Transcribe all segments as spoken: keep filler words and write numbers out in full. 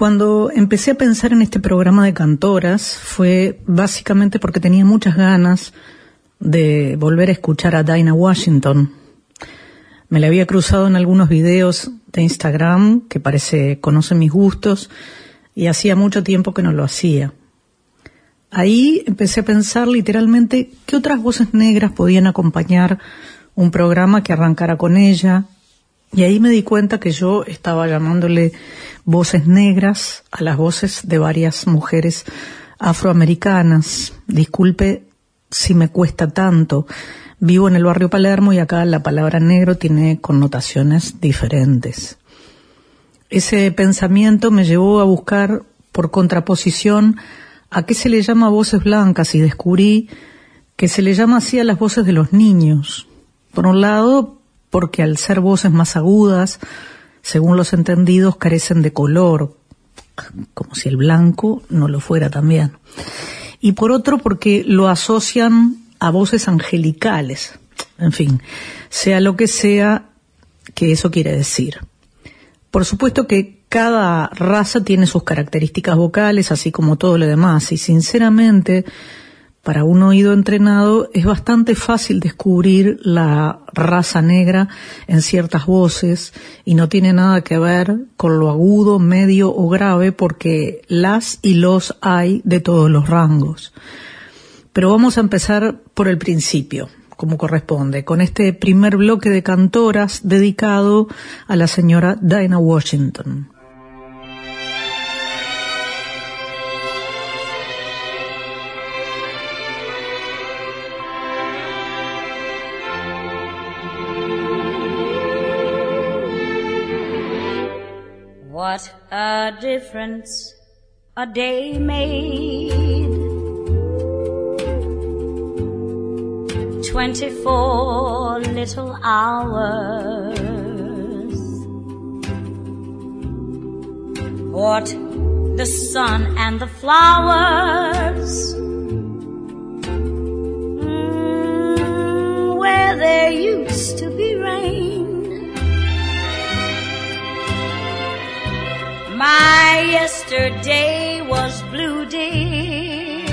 Cuando empecé a pensar en este programa de cantoras fue básicamente porque tenía muchas ganas de volver a escuchar a Dinah Washington. Me la había cruzado en algunos videos de Instagram, que parece conoce mis gustos, y hacía mucho tiempo que no lo hacía. Ahí empecé a pensar literalmente qué otras voces negras podían acompañar un programa que arrancara con ella, y ahí me di cuenta que yo estaba llamándole voces negras a las voces de varias mujeres afroamericanas. Disculpe si me cuesta tanto. Vivo en el barrio Palermo y acá la palabra negro tiene connotaciones diferentes. Ese pensamiento me llevó a buscar por contraposición a qué se le llama voces blancas y descubrí que se le llama así a las voces de los niños. Por un lado, porque al ser voces más agudas, según los entendidos, carecen de color, como si el blanco no lo fuera también. Y por otro, porque lo asocian a voces angelicales. En fin, sea lo que sea que eso quiere decir. Por supuesto que cada raza tiene sus características vocales, así como todo lo demás, y sinceramente, para un oído entrenado, es bastante fácil descubrir la raza negra en ciertas voces y no tiene nada que ver con lo agudo, medio o grave, porque las y los hay de todos los rangos. Pero vamos a empezar por el principio, como corresponde, con este primer bloque de cantoras dedicado a la señora Dinah Washington. What a difference a day made. Twenty-four little hours. What the sun and the flowers. Mm, where there used to be rain. My yesterday was blue, dear.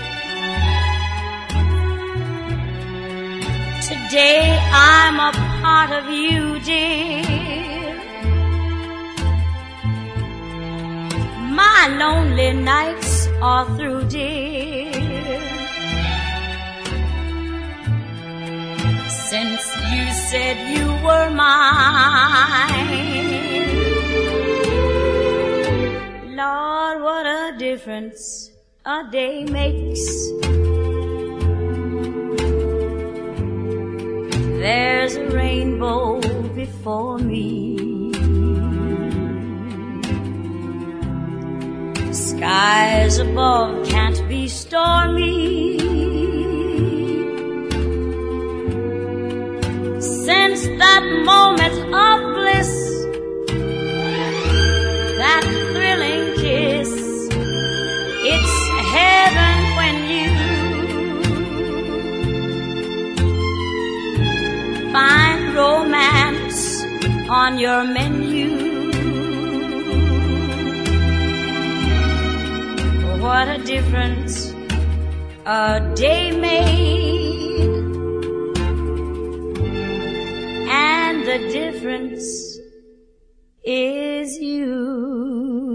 Today I'm a part of you, dear. My lonely nights are through, dear. Since you said you were mine. Lord, what a difference a day makes. There's a rainbow before me. Skies above can't be stormy. Since that moment of bliss, that thrilling kiss, it's heaven when you find romance on your menu. What a difference a day made, and the difference is you.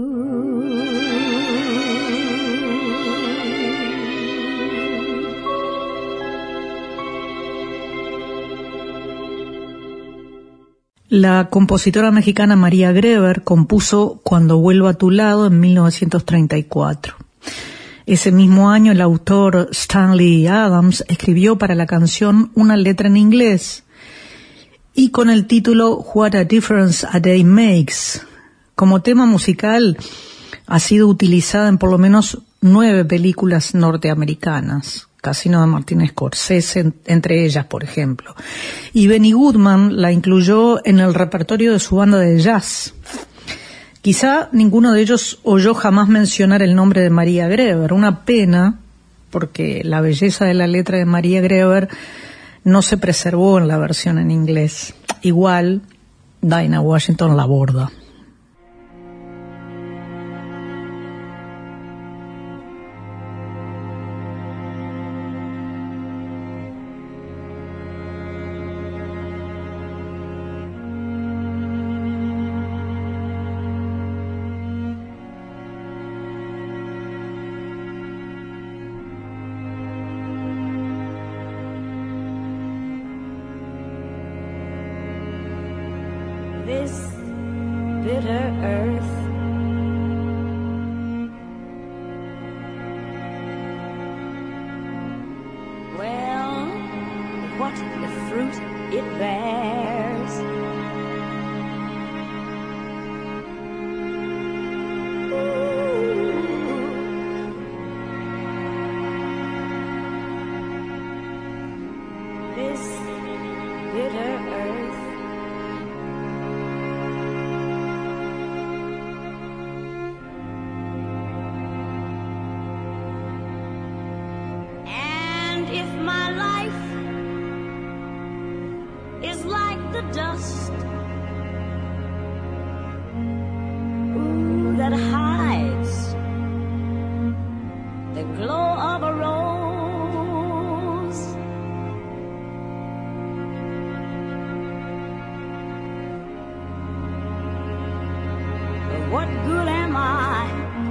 La compositora mexicana María Greber compuso Cuando vuelvo a tu lado en mil novecientos treinta y cuatro. Ese mismo año el autor Stanley Adams escribió para la canción una letra en inglés y con el título What a Difference a Day Makes. Como tema musical ha sido utilizada en por lo menos nueve películas norteamericanas. Casino de Martin Scorsese, entre ellas, por ejemplo. Y Benny Goodman la incluyó en el repertorio de su banda de jazz. Quizá ninguno de ellos oyó jamás mencionar el nombre de María Greber. Una pena, porque la belleza de la letra de María Greber no se preservó en la versión en inglés. Igual, Dinah Washington la aborda. it bears. Ooh. This bitter earth if my life is like the dust, ooh, that hides the glow of a rose, what good am I?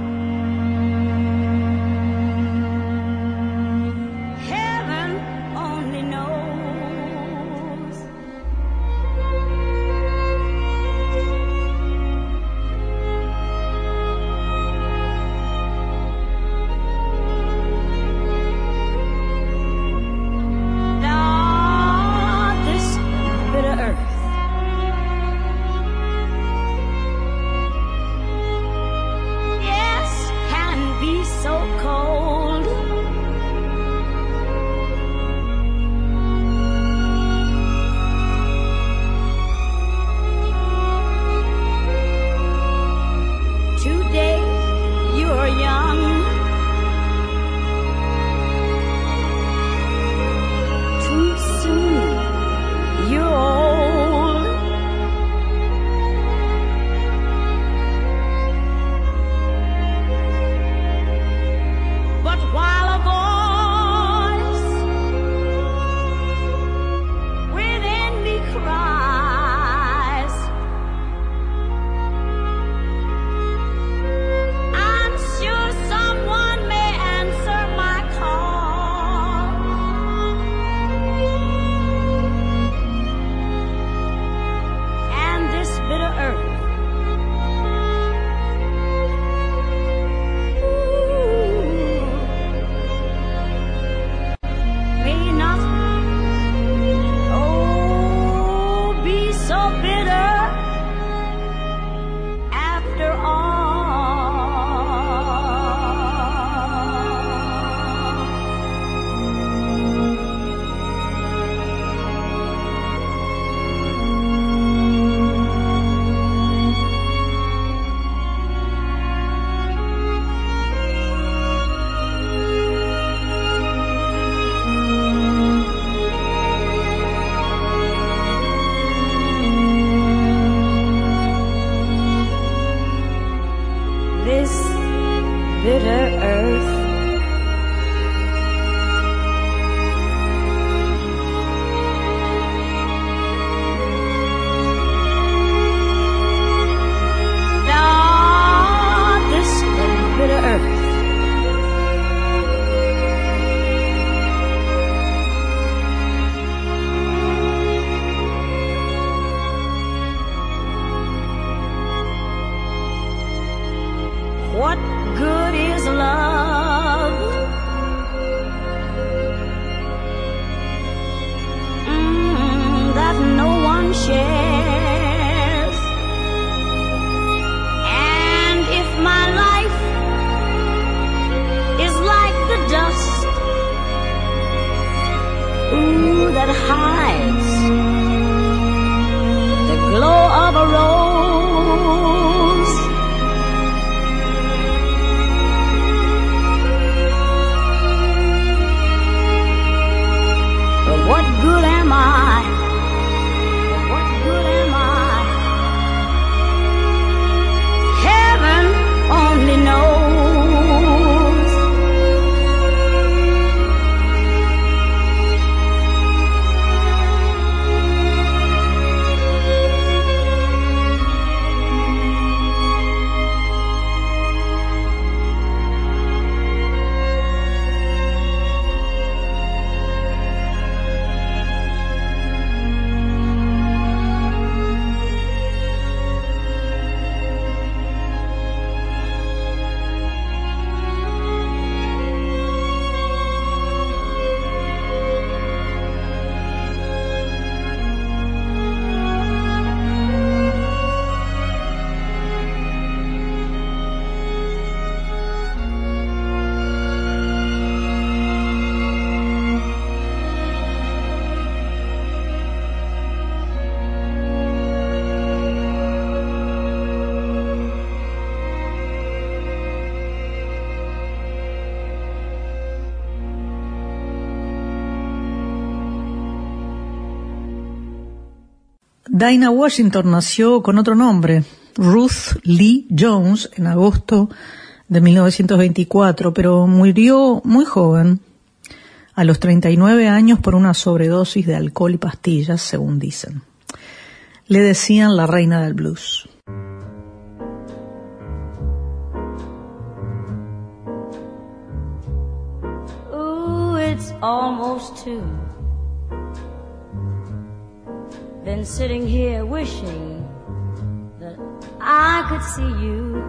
What good is love? Mm, that no one shares. And if my life is like the dust, ooh, that hides the glow of a rose, what good am I? What good am I? Heaven only knows. Dinah Washington nació con otro nombre, Ruth Lee Jones, en agosto de mil novecientos veinticuatro, pero murió muy joven, a los treinta y nueve años, por una sobredosis de alcohol y pastillas, según dicen. Le decían la reina del blues. Ooh, it's almost two. Been sitting here wishing that I could see you.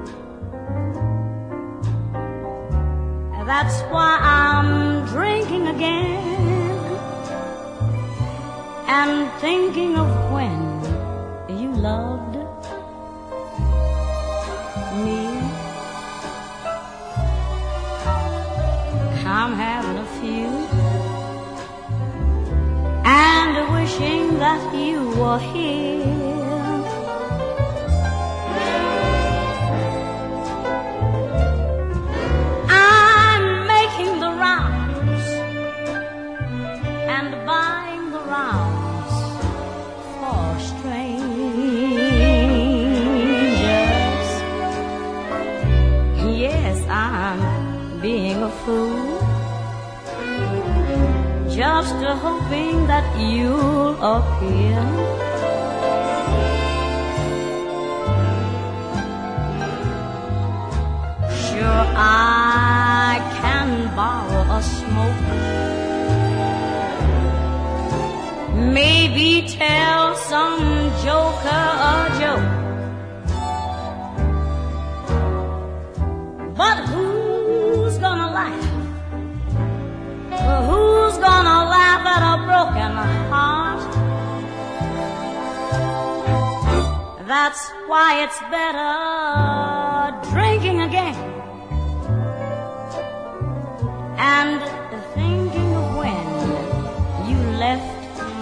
That's why I'm drinking again and thinking of when you loved me. I'm having a few and wishing that you were here. Buying the rounds for strangers. Yes, I'm being a fool, just hoping that you'll appear. Sure, I can borrow a smoke, maybe tell some joker a joke. But who's gonna laugh? Who's gonna laugh at a broken heart? That's why it's better drinking again and thinking of when you left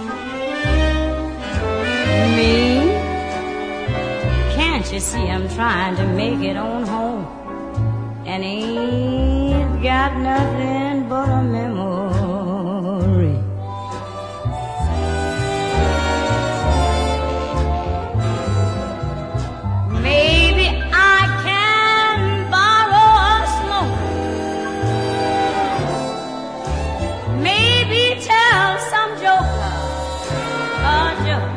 me. Can't you see I'm trying to make it on home and ain't got nothing but a memory? Maybe I can borrow a smoke, maybe tell some joker a joke.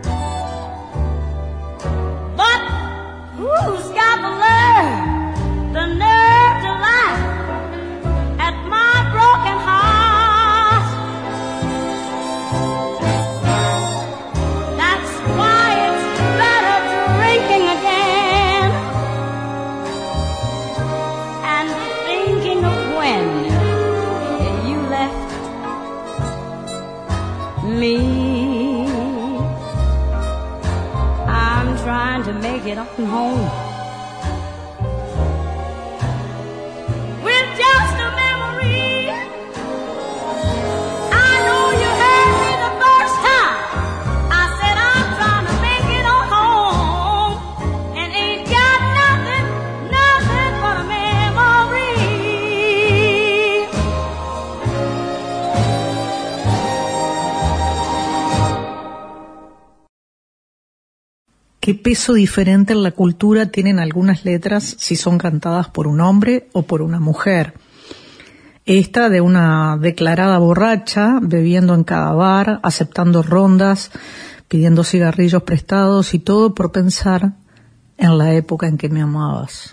Who's got the nerve, the nerve to laugh at my broken heart? That's why it's better drinking again and thinking of when you left me. Trying to make it up and home with just a memory. I know you heard me the first time I said I'm trying to make it on home and ain't got nothing, nothing but a memory. ¿Qué peso diferente en la cultura tienen algunas letras si son cantadas por un hombre o por una mujer? Esta de una declarada borracha, bebiendo en cada bar, aceptando rondas, pidiendo cigarrillos prestados y todo por pensar en la época en que me amabas.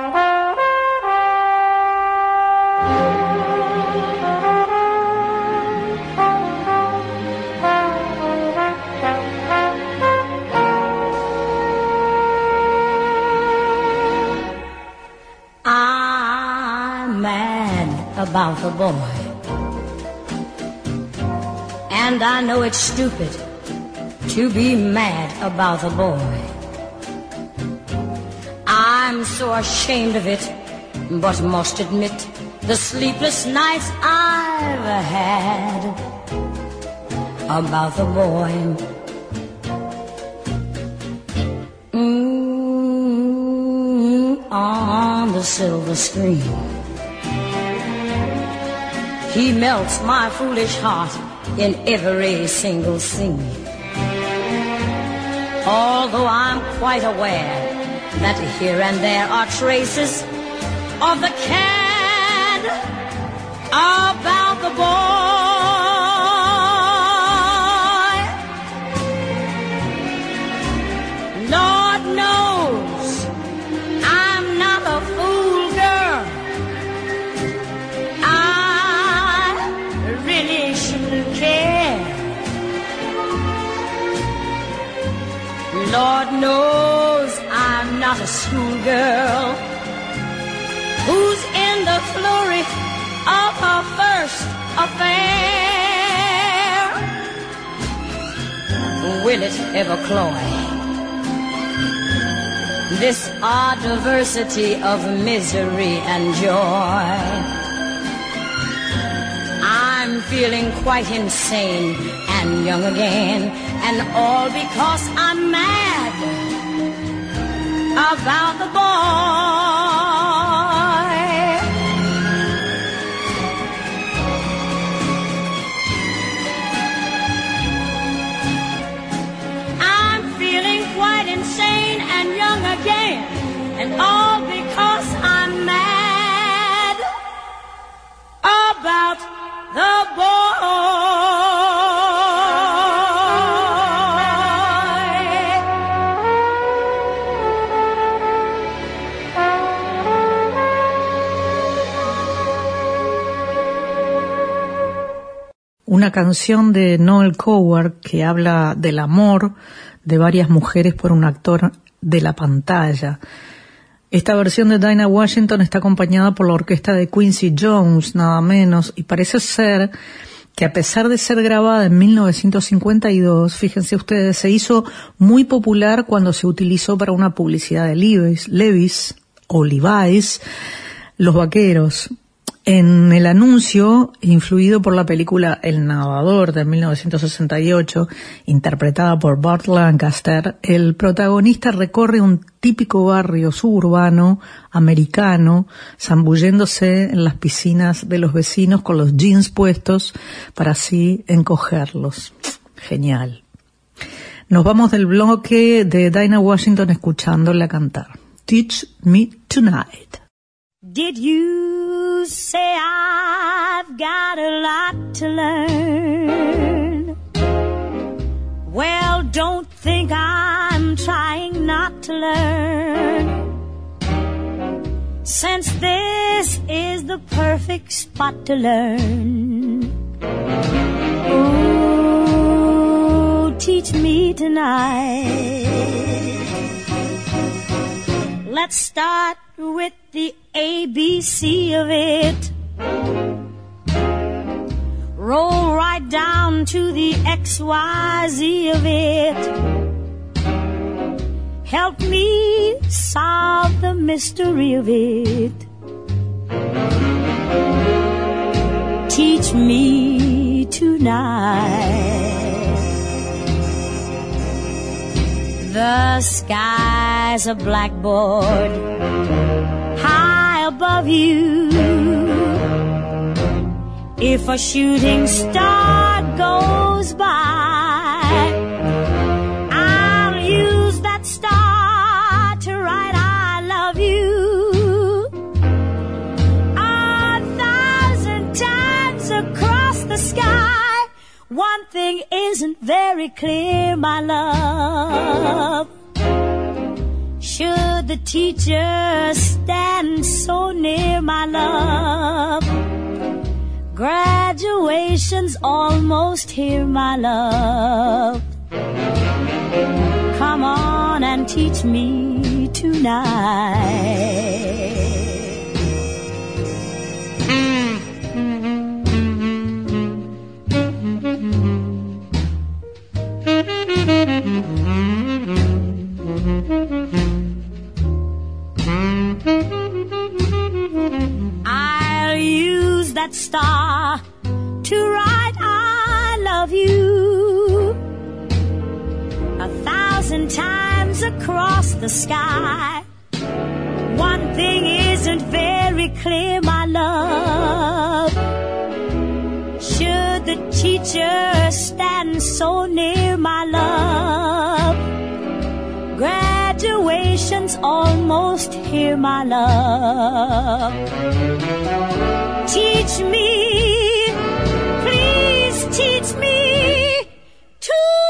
About the boy, and I know it's stupid to be mad about the boy. I'm so ashamed of it, but must admit the sleepless nights I've had about the boy. Mm, on the silver screen, he melts my foolish heart in every single scene. Although I'm quite aware that here and there are traces of the cad about the boy. Lord knows I'm not a fool, girl. I really shouldn't care. Lord knows I'm not a schoolgirl who's in the flurry of her first affair. Will it ever cloy this odd diversity of misery and joy? I'm feeling quite insane and young again, and all because I'm mad about the boy. I'm feeling quite insane and young again, and all because I'm mad about the boy. Una canción de Noel Coward que habla del amor de varias mujeres por un actor de la pantalla. Esta versión de Dinah Washington está acompañada por la orquesta de Quincy Jones, nada menos, y parece ser que a pesar de ser grabada en mil novecientos cincuenta y dos, fíjense ustedes, se hizo muy popular cuando se utilizó para una publicidad de Levi's, Levi's o Levi's, los vaqueros. En el anuncio, influido por la película El Nadador de mil novecientos sesenta y ocho, interpretada por Burt Lancaster, el protagonista recorre un típico barrio suburbano americano, zambulléndose en las piscinas de los vecinos con los jeans puestos para así encogerlos. Genial. Nos vamos del bloque de Dinah Washington escuchándola cantar. Teach Me Tonight. Did you say I've got a lot to learn? Well, don't think I'm trying not to learn, since this is the perfect spot to learn. Oh, teach me tonight. Let's start with the A B C of it. Roll right down to the X Y Z of it. Help me solve the mystery of it. Teach me tonight. The sky's a blackboard high above you. If a shooting star goes by, I'll use that star to write I love you a thousand times across the sky. One thing isn't very clear, my love. Should the teacher stand so near, my love? Graduation's almost here, my love. Come on and teach me tonight. I'll use that star to write I love you a thousand times across the sky. One thing isn't very clear, my love. Should the teacher stand so near, my love? almost hear my love. Teach me, please teach me to